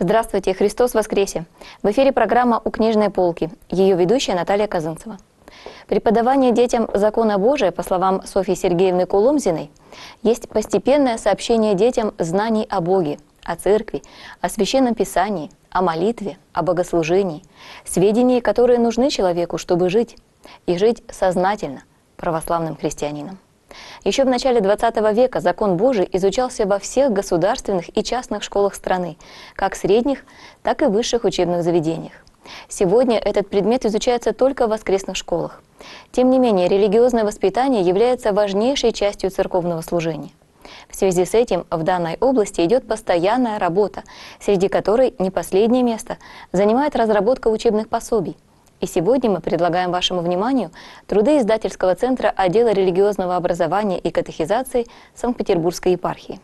Здравствуйте, Христос воскресе! В эфире программа «У книжной полки», ее ведущая Наталья Казанцева. Преподавание детям закона Божия, по словам Софьи Сергеевны Куломзиной, есть постепенное сообщение детям знаний о Боге, о Церкви, о Священном Писании, о молитве, о богослужении, сведения, которые нужны человеку, чтобы жить, и жить сознательно православным христианином. Еще в начале XX века закон Божий изучался во всех государственных и частных школах страны, как средних, так и высших учебных заведениях. Сегодня этот предмет изучается только в воскресных школах. Тем не менее, религиозное воспитание является важнейшей частью церковного служения. В связи с этим в данной области идет постоянная работа, среди которой не последнее место занимает разработка учебных пособий. И сегодня мы предлагаем вашему вниманию труды издательского центра отдела религиозного образования и катехизации Санкт-Петербургской епархии.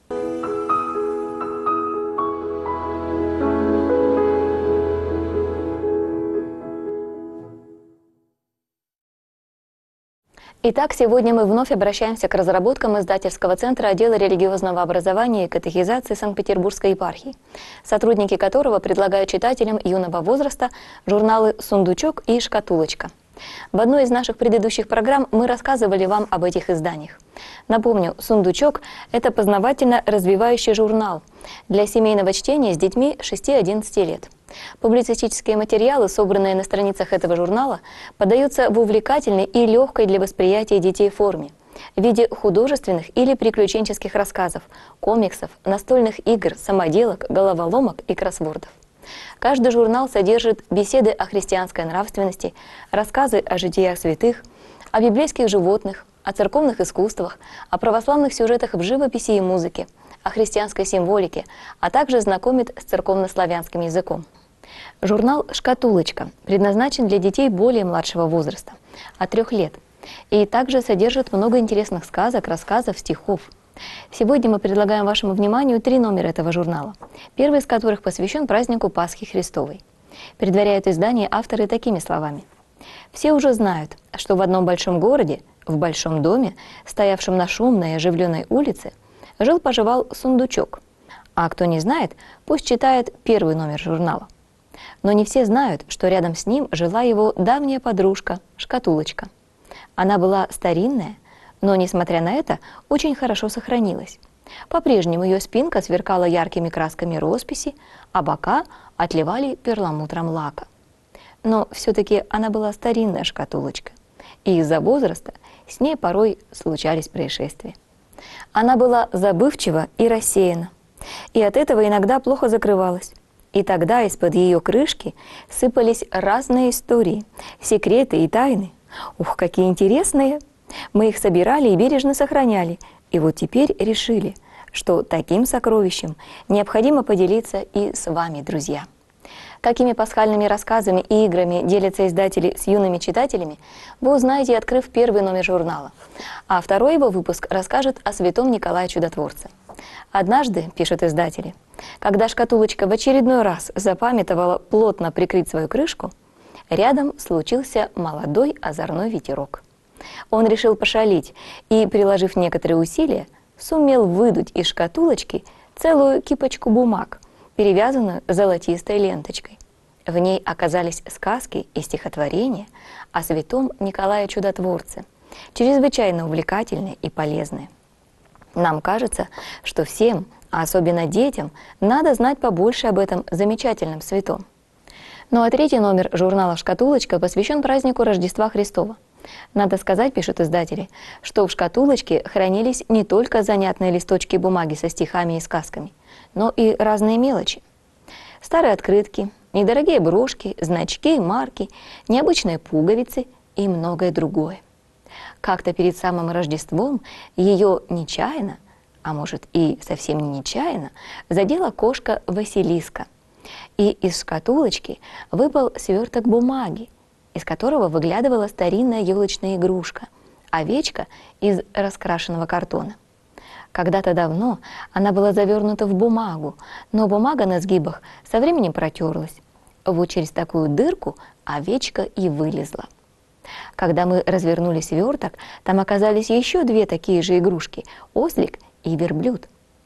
Итак, сегодня мы вновь обращаемся к разработкам издательского центра отдела религиозного образования и катехизации Санкт-Петербургской епархии, сотрудники которого предлагают читателям юного возраста журналы «Сундучок» и «Шкатулочка». В одной из наших предыдущих программ мы рассказывали вам об этих изданиях. Напомню, «Сундучок» — это познавательно-развивающий журнал для семейного чтения с детьми 6-11 лет. Публицистические материалы, собранные на страницах этого журнала, подаются в увлекательной и легкой для восприятия детей форме в виде художественных или приключенческих рассказов, комиксов, настольных игр, самоделок, головоломок и кроссвордов. Каждый журнал содержит беседы о христианской нравственности, рассказы о житиях святых, о библейских животных, о церковных искусствах, о православных сюжетах в живописи и музыке, о христианской символике, а также знакомит с церковно-славянским языком. Журнал «Шкатулочка» предназначен для детей более младшего возраста, от 3 лет, и также содержит много интересных сказок, рассказов, стихов. Сегодня мы предлагаем вашему вниманию 3 номера этого журнала, первый из которых посвящен празднику Пасхи Христовой. Предваряют издание авторы такими словами. «Все уже знают, что в одном большом городе, в большом доме, стоявшем на шумной и оживленной улице, жил-поживал сундучок. А кто не знает, пусть читает первый номер журнала. Но не все знают, что рядом с ним жила его давняя подружка, Шкатулочка. Она была старинная, но, несмотря на это, очень хорошо сохранилась. По-прежнему ее спинка сверкала яркими красками росписи, а бока отливали перламутром лака. Но все-таки она была старинная Шкатулочка, и из-за возраста с ней порой случались происшествия. Она была забывчива и рассеяна, и от этого иногда плохо закрывалась. И тогда из-под ее крышки сыпались разные истории, секреты и тайны. Ух, какие интересные! Мы их собирали и бережно сохраняли, и вот теперь решили, что таким сокровищем необходимо поделиться и с вами, друзья. Какими пасхальными рассказами и играми делятся издатели с юными читателями, вы узнаете, открыв первый номер журнала. А второй его выпуск расскажет о святом Николае Чудотворце. Однажды, пишут издатели, когда Шкатулочка в очередной раз запамятовала плотно прикрыть свою крышку, рядом случился молодой озорной ветерок. Он решил пошалить и, приложив некоторые усилия, сумел выдуть из шкатулочки целую кипочку бумаг, перевязанную золотистой ленточкой. В ней оказались сказки и стихотворения о святом Николае Чудотворце, чрезвычайно увлекательные и полезные. Нам кажется, что всем, а особенно детям, надо знать побольше об этом замечательном святом. Ну а третий номер журнала «Шкатулочка» посвящен празднику Рождества Христова. Надо сказать, пишут издатели, что в шкатулочке хранились не только занятные листочки бумаги со стихами и сказками, но и разные мелочи. Старые открытки, недорогие брошки, значки, марки, необычные пуговицы и многое другое. Как-то перед самым Рождеством ее нечаянно, а может и совсем не нечаянно, задела кошка Василиска. И из шкатулочки выпал сверток бумаги, из которого выглядывала старинная елочная игрушка – овечка из раскрашенного картона. Когда-то давно она была завернута в бумагу, но бумага на сгибах со временем протерлась. Вот через такую дырку овечка и вылезла. Когда мы развернули сверток, там оказались еще 2 такие же игрушки – ослик и верблюд.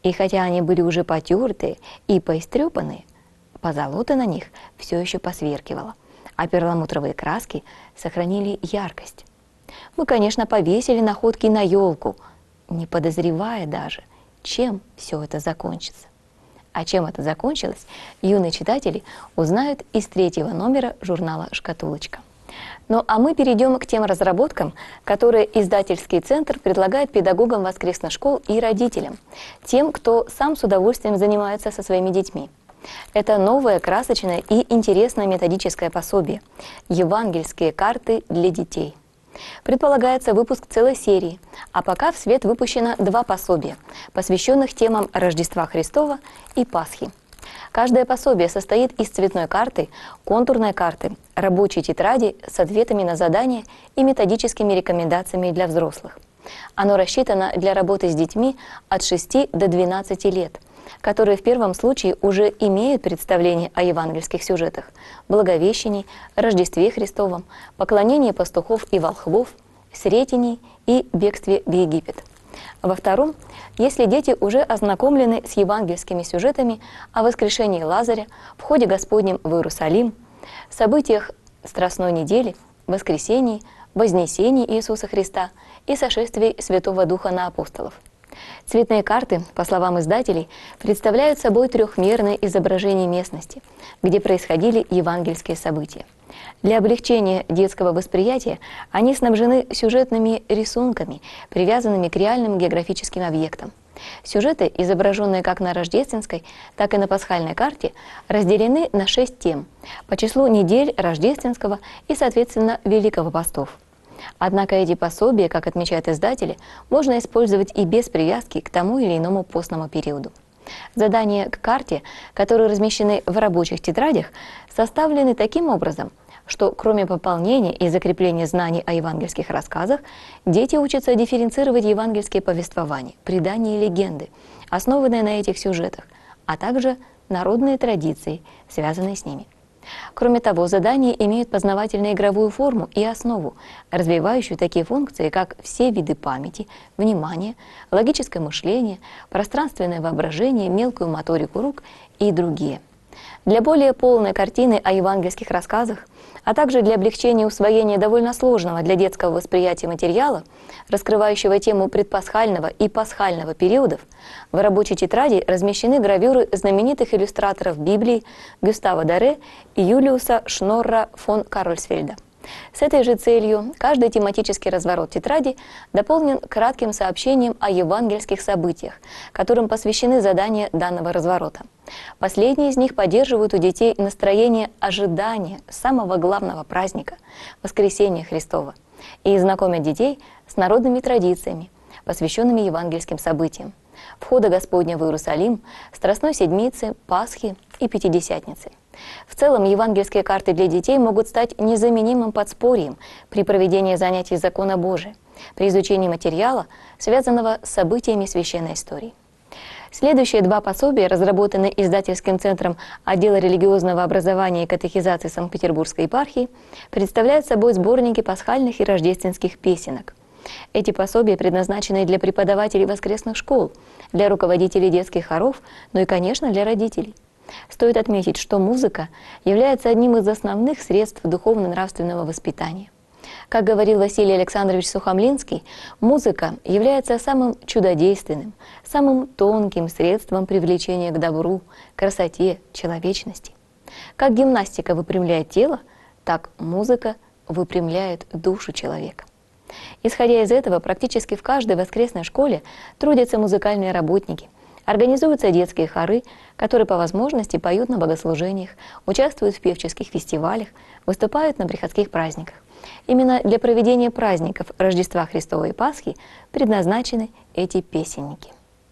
И хотя они были уже потертые и поистрепанные, позолота на них все еще посверкивала, а перламутровые краски сохранили яркость. Мы, конечно, повесили находки на елку, не подозревая даже, чем все это закончится. А чем это закончилось, юные читатели узнают из 3-го номера журнала «Шкатулочка». Ну а мы перейдем к тем разработкам, которые издательский центр предлагает педагогам воскресных школ и родителям, тем, кто сам с удовольствием занимается со своими детьми. Это новое, красочное и интересное методическое пособие «Евангельские карты для детей». Предполагается выпуск целой серии, а пока в свет выпущено 2 пособия, посвященных темам Рождества Христова и Пасхи. Каждое пособие состоит из цветной карты, контурной карты, рабочей тетради с ответами на задания и методическими рекомендациями для взрослых. Оно рассчитано для работы с детьми от 6 до 12 лет, которые в первом случае уже имеют представление о евангельских сюжетах – Благовещении, Рождестве Христовом, поклонении пастухов и волхвов, Сретении и бегстве в Египет. Во втором, если дети уже ознакомлены с евангельскими сюжетами о воскрешении Лазаря, входе Господнем в Иерусалим, событиях Страстной недели, воскресении, вознесении Иисуса Христа и сошествии Святого Духа на апостолов. Цветные карты, по словам издателей, представляют собой трехмерное изображение местности, где происходили евангельские события. Для облегчения детского восприятия они снабжены сюжетными рисунками, привязанными к реальным географическим объектам. Сюжеты, изображенные как на рождественской, так и на пасхальной карте, разделены на 6 тем по числу недель рождественского и, соответственно, Великого постов. Однако эти пособия, как отмечают издатели, можно использовать и без привязки к тому или иному постному периоду. Задания к карте, которые размещены в рабочих тетрадях, составлены таким образом, что кроме пополнения и закрепления знаний о евангельских рассказах, дети учатся дифференцировать евангельские повествования, предания и легенды, основанные на этих сюжетах, а также народные традиции, связанные с ними. Кроме того, задания имеют познавательно-игровую форму и основу, развивающую такие функции, как все виды памяти, внимание, логическое мышление, пространственное воображение, мелкую моторику рук и другие. Для более полной картины о евангельских рассказах, а также для облегчения усвоения довольно сложного для детского восприятия материала, раскрывающего тему предпасхального и пасхального периодов, в рабочей тетради размещены гравюры знаменитых иллюстраторов Библии Гюстава Доре и Юлиуса Шнорра фон Карлсфельда. С этой же целью каждый тематический разворот тетради дополнен кратким сообщением о евангельских событиях, которым посвящены задания данного разворота. Последние из них поддерживают у детей настроение ожидания самого главного праздника – Воскресения Христова, и знакомят детей с народными традициями, посвященными евангельским событиям – входа Господня в Иерусалим, Страстной Седмицы, Пасхи и Пятидесятницы. В целом, евангельские карты для детей могут стать незаменимым подспорьем при проведении занятий закона Божия, при изучении материала, связанного с событиями священной истории. Следующие 2 пособия, разработанные издательским центром отдела религиозного образования и катехизации Санкт-Петербургской епархии, представляют собой сборники пасхальных и рождественских песенок. Эти пособия предназначены для преподавателей воскресных школ, для руководителей детских хоров, ну и, конечно, для родителей. Стоит отметить, что музыка является одним из основных средств духовно-нравственного воспитания. Как говорил Василий Александрович Сухомлинский, музыка является самым чудодейственным, самым тонким средством привлечения к добру, красоте, человечности. Как гимнастика выпрямляет тело, так музыка выпрямляет душу человека. Исходя из этого, практически в каждой воскресной школе трудятся музыкальные работники, организуются детские хоры, которые по возможности поют на богослужениях, участвуют в певческих фестивалях, выступают на приходских праздниках. Именно для проведения праздников Рождества Христова и Пасхи предназначены эти песенники.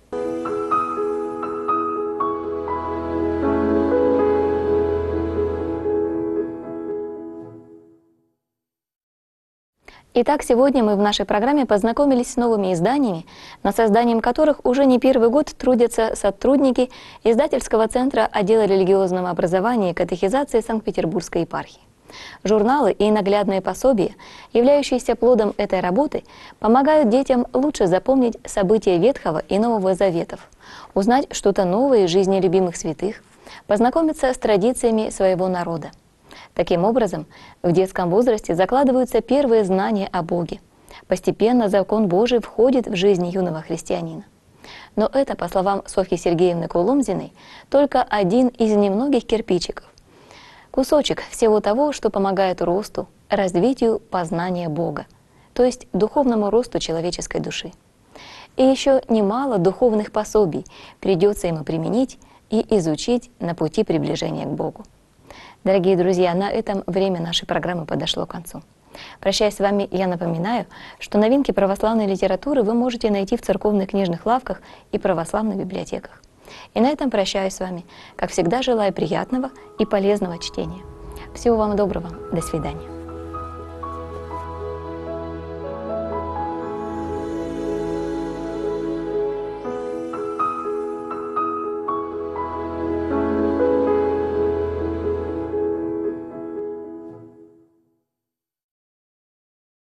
Итак, сегодня мы в нашей программе познакомились с новыми изданиями, над созданием которых уже не первый год трудятся сотрудники издательского центра отдела религиозного образования и катехизации Санкт-Петербургской епархии. Журналы и наглядные пособия, являющиеся плодом этой работы, помогают детям лучше запомнить события Ветхого и Нового Заветов, узнать что-то новое из жизни любимых святых, познакомиться с традициями своего народа. Таким образом, в детском возрасте закладываются первые знания о Боге. Постепенно закон Божий входит в жизнь юного христианина. Но это, по словам Софьи Сергеевны Куломзиной, только один из немногих кирпичиков. Кусочек всего того, что помогает росту, развитию познания Бога, то есть духовному росту человеческой души. И еще немало духовных пособий придется ему применить и изучить на пути приближения к Богу. Дорогие друзья, на этом время нашей программы подошло к концу. Прощаясь с вами, я напоминаю, что новинки православной литературы вы можете найти в церковных книжных лавках и православных библиотеках. И на этом прощаюсь с вами. Как всегда, желаю приятного и полезного чтения. Всего вам доброго. До свидания.